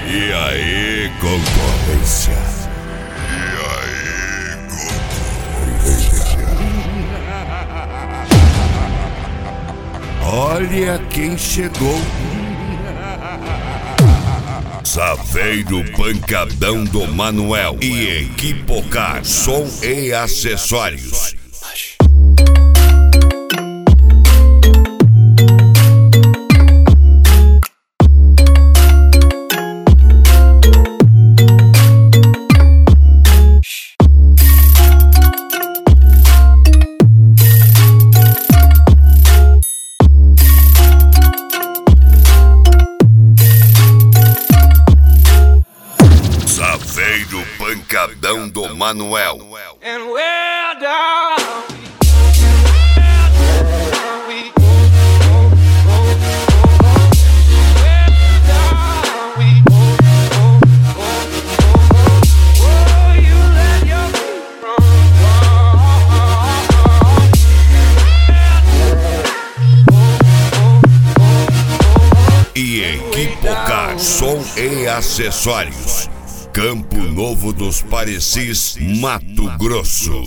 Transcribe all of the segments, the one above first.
E aí, concorrência? Olha quem chegou. Saveiro Pancadão do Manuel e Equipocar, som e acessórios. Saveiro Pancadão do Manuel. E Equipocar, som e acessórios. Campo Novo dos Parecis, Mato Grosso.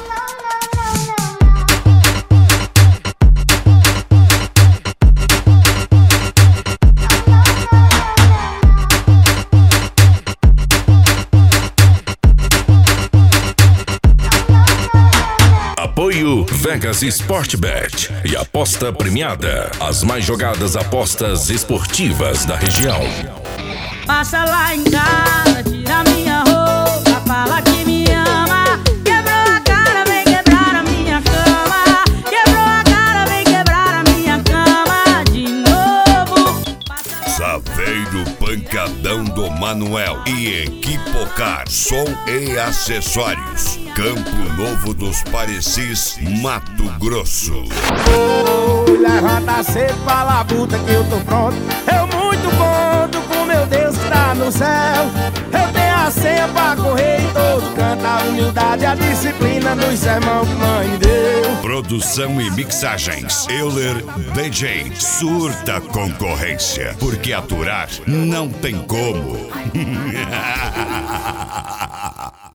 Apoio Vegas Sportbet e aposta premiada. As mais jogadas apostas esportivas da região. Passa lá em casa, tira minha roupa, fala que me ama. Quebrou a cara, vem quebrar a minha cama. Quebrou a cara, vem quebrar a minha cama de novo. Saveiro Pancadão do Manuel e Equipocar, som e acessórios. Campo Novo dos Parecis, Mato Grosso. Levanta cedo, fala a puta que eu tô pronto. Eu muito conto com meu Deus que tá no céu. Eu tenho a senha pra correr em todo canto. A humildade, a disciplina nos sermão que mãe deu. Produção e mixagens Euler DJ. Surta concorrência, porque aturar não tem como.